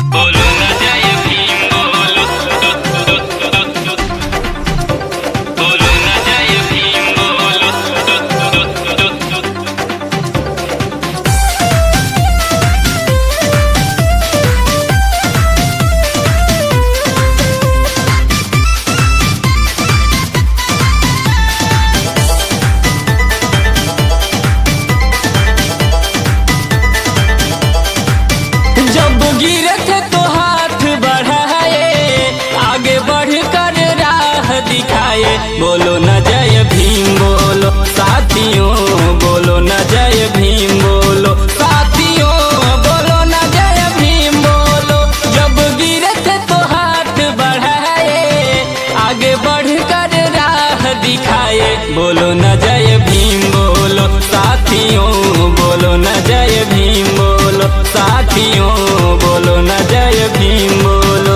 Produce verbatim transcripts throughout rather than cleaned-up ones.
बोलो ना जय भीम बोलो बोलो ना जय भीम बोलो। जब गिरे थे तो हाथ बढ़ाए, आगे बढ़ कर राह दिखाए। बोलो न जय भीम बोलो साथियों, बोलो न जय भीम बोलो साथियों, बोलो न जय भीम बोलो। जब गिरे थे तो हाथ बढ़ाए, आगे बढ़ कर राह दिखाए। बोलो न जय भीम बोलो साथियों, बोलो न जय भीम बोलो साथियों, बोलो न जय भीम बोलो।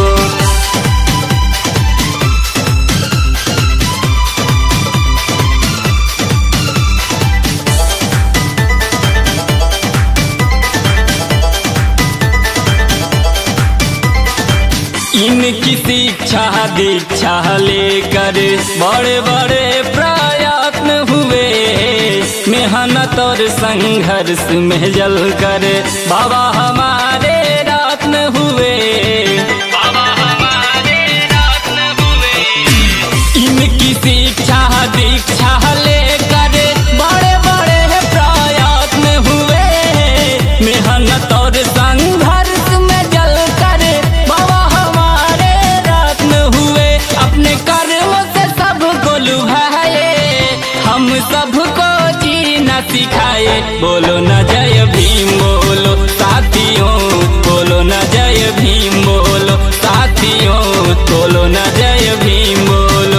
इनकी शिक्षा दीक्षा लेकर बड़े बड़े प्रयत्न हुए, मेहनत और संघर्ष में जलकर बाबा हमारे रत्न हुए। बाबा हमारे रत्न हुए। इनकी शिक्षा दीक्षा लेकर बड़े बड़े प्रयत्न हुए, मेहनत और संघर्ष में जलकर बाबा हमारे रत्न हुए। अपने कर्मों से सबको लुभाए, हम सबको जीना सिखाए। बोलो न जय भीम बोलो साथियों, बोलो न जय भीम बोलो साथियों, बोलो न जय भीम बोलो।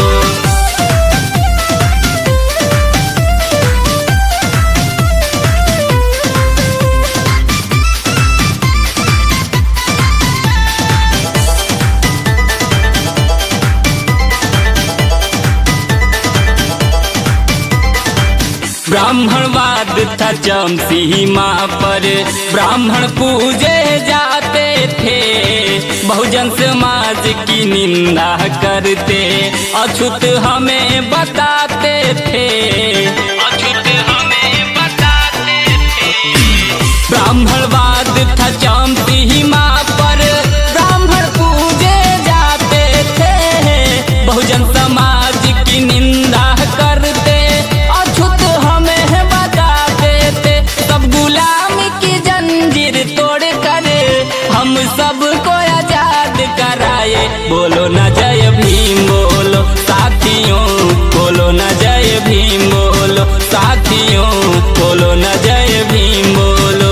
ब्राह्मणवाद था चरम सीमा पर, ब्राह्मण पूजे जाते थे। बहुजन समाज की निंदा करते, अछूत हमें बताते थे। अछूत हमें बताते थे। ब्राह्मणवाद था चरम सीमा पर, ब्राह्मण पूजे जाते थे। बहुजन समाज की निंदा करते, अछूत हमें बताते थे। सब गुलामी की जंजीर तोड़ कर हम सबको आजाद कराए। बोलो न जय भीम बोलो साथियों, बोलो न जय भीम बोलो साथियों, बोलो न जय भीम बोलो।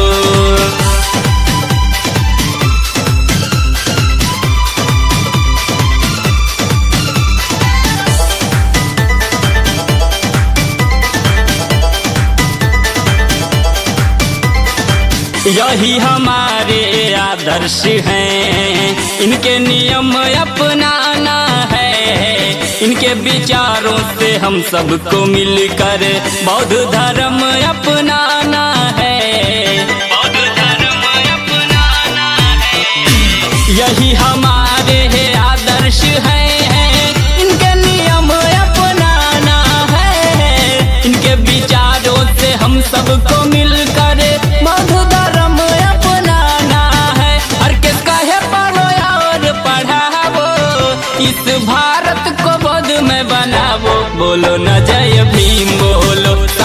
यही हमारे आदर्श हैं, इनके नियम अपनाना है। इनके विचारों से हम सबको मिलकर बौद्ध धर्म अपनाना है। बौद्ध धर्म अपनाना है। यही हमारे आदर्श हैं, इनके नियम अपनाना है। इनके विचारों से हम सबको मिलकर बौद्ध धर्म अपनाना है। हर किस कहे पढ़ो और पढ़ावो, इस भारत को बौद्ध में बनावो। बोलो न जय भीम बोलो